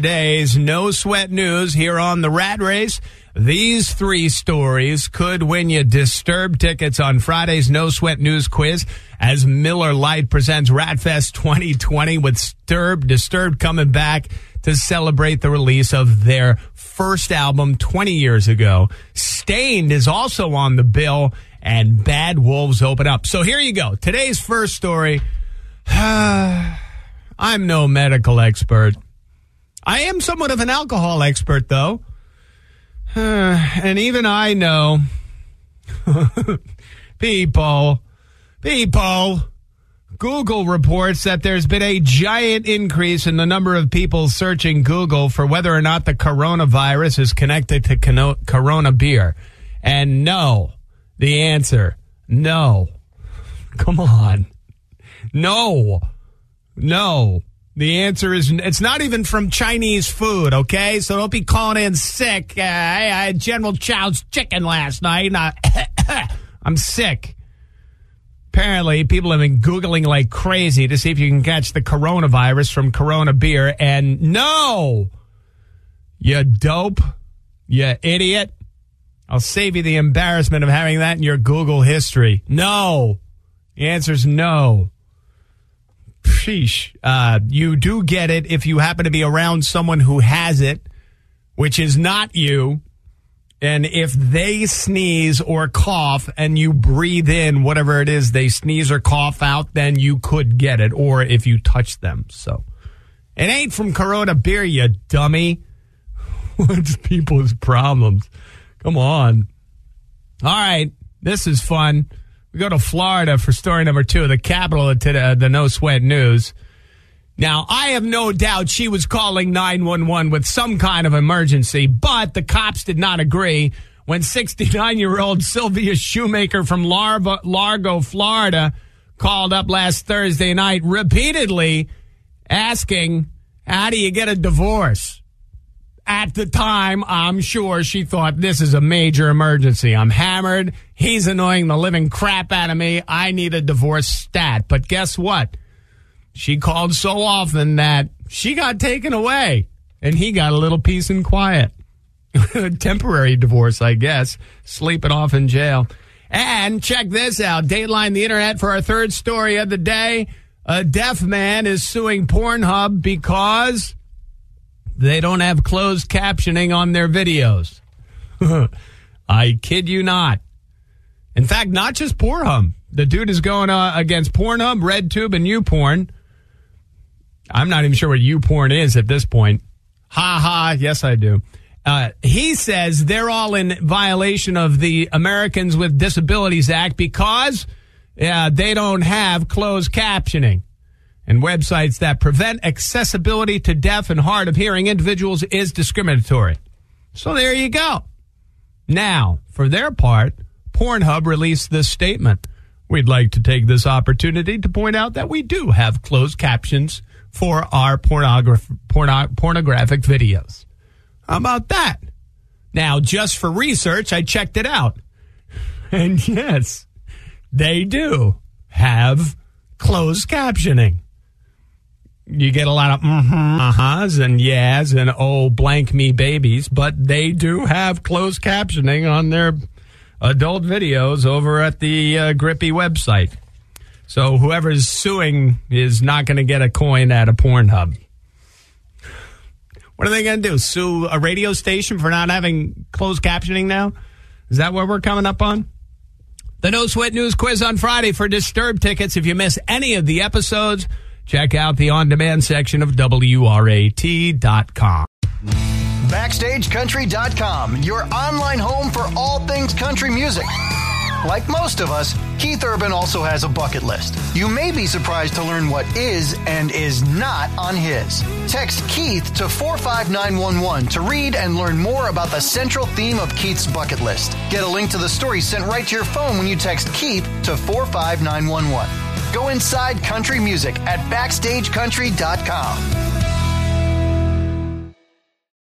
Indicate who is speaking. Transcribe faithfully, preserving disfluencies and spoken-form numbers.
Speaker 1: Today's No Sweat News here on the Rat Race. These three stories could win you Disturbed tickets on Friday's No Sweat News quiz as Miller Lite presents Ratfest twenty twenty with Disturbed, Disturbed coming back to celebrate the release of their first album twenty years ago. Stained is also on the bill, and Bad Wolves open up. So here you go. Today's first story. I'm no medical expert. I am somewhat of an alcohol expert, though. Uh, and even I know people, people, Google reports that there's been a giant increase in the number of people searching Google for whether or not the coronavirus is connected to cano- Corona beer. And no, the answer, no. Come on. No. No. The answer is, it's not even from Chinese food, okay? So don't be calling in sick. Uh, I had General Chow's chicken last night. And I, I'm sick. Apparently, people have been Googling like crazy to see if you can catch the coronavirus from Corona beer. And no, you dope, you idiot. I'll save you the embarrassment of having that in your Google history. No. The answer is no. Sheesh. Uh, you do get it if you happen to be around someone who has it, which is not you. And if they sneeze or cough and you breathe in whatever it is they sneeze or cough out, then you could get it, or if you touch them. So it ain't from Corona beer, you dummy. What's people's problems? Come on. All right. This is fun. We go to Florida for story number two, the capital of the, the No Sweat News. Now, I have no doubt she was calling nine one one with some kind of emergency, but the cops did not agree when sixty-nine-year-old Sylvia Shoemaker from Largo, Largo, Florida, called up last Thursday night repeatedly asking, how do you get a divorce? At the time, I'm sure she thought, this is a major emergency. I'm hammered. He's annoying the living crap out of me. I need a divorce stat. But guess what? She called so often that she got taken away, and he got a little peace and quiet. Temporary divorce, I guess. Sleeping off in jail. And check this out. Dateline the Internet for our third story of the day. A deaf man is suing Pornhub because they don't have closed captioning on their videos. I kid you not. In fact, not just Pornhub. The dude is going uh, against Pornhub, RedTube, and YouPorn. I'm not even sure what YouPorn is at this point. Ha ha, yes I do. Uh, he says they're all in violation of the Americans with Disabilities Act because uh, they don't have closed captioning. And websites that prevent accessibility to deaf and hard of hearing individuals is discriminatory. So there you go. Now, for their part, Pornhub released this statement. We'd like to take this opportunity to point out that we do have closed captions for our pornograph- porno- pornographic videos. How about that? Now, just for research, I checked it out. And yes, they do have closed captioning. You get a lot of mm-hmm, uh-huhs and yeahs and oh, blank me babies, but they do have closed captioning on their adult videos over at the uh, Grippy website. So whoever's suing is not going to get a coin at a Pornhub. What are they going to do? Sue a radio station for not having closed captioning now? Is that what we're coming up on? The No Sweat News quiz on Friday for Disturbed tickets. If you miss any of the episodes, check out the on-demand section of W R A T dot com.
Speaker 2: Backstage Country dot com, your online home for all things country music. Like most of us, Keith Urban also has a bucket list. You may be surprised to learn what is and is not on his. Text Keith to four five nine one one to read and learn more about the central theme of Keith's bucket list. Get a link to the story sent right to your phone when you text Keith to four five nine one one. Go inside country music at Backstage Country dot com.